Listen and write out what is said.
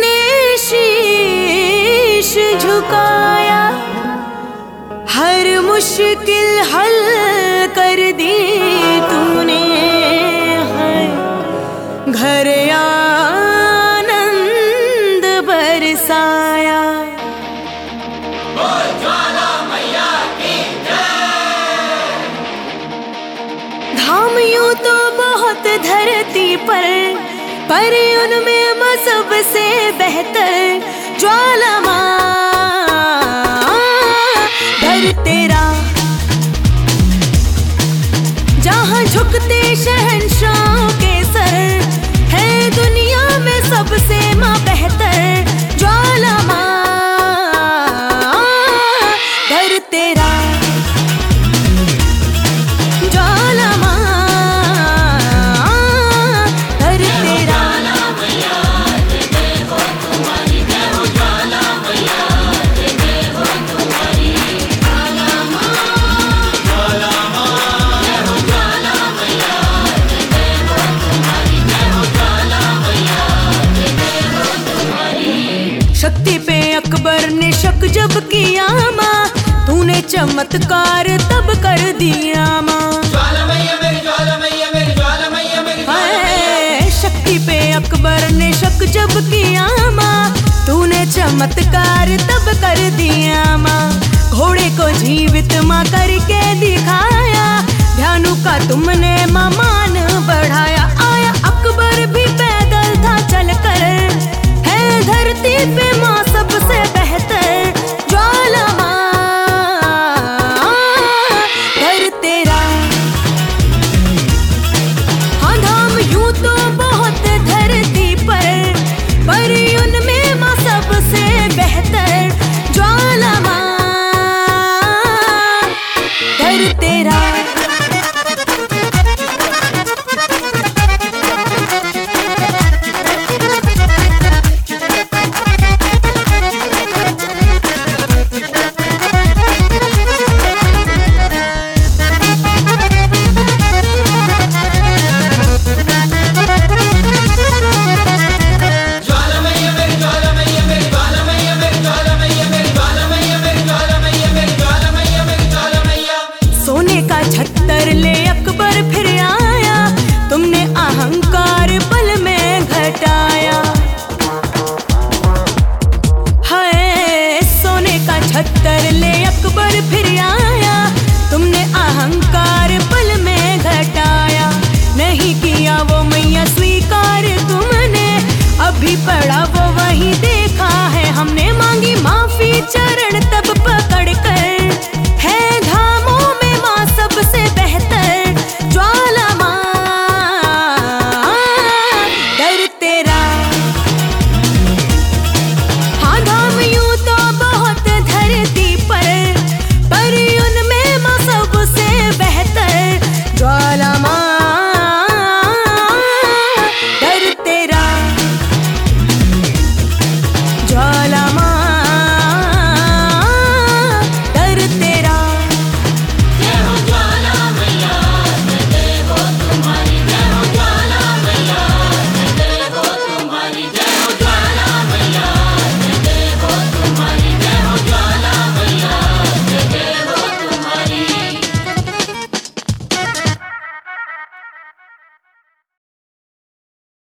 तुमने शीश झुकाया, हर मुश्किल हल कर दी तूने, घर आनंद बरसाया। ज्वाला मैया की जय। धाम यूं तो बहुत धरती पर उनमें मां सबसे बेहतर ज्वाला मां। घर तेरा जहां झुकते शहंशाहों के सर, है दुनिया में सबसे मां बेहतर ज्वाला मां। घर तेरा ज्वाला मां, घर तेरा। शक्ति पे अकबर ने शक जब किया माँ, तूने चमत्कार तब कर दिया माँ। ज्वाला मैया मेरी, ज्वाला मैया मेरी, ज्वाला मैया मेरी। शक्ति पे अकबर ने शक जब किया माँ, तूने चमत्कार तब कर दिया माँ। घोड़े को जीवित माँ करके दिखाया, ध्यानु का तुमने माँ मान बढ़ाया।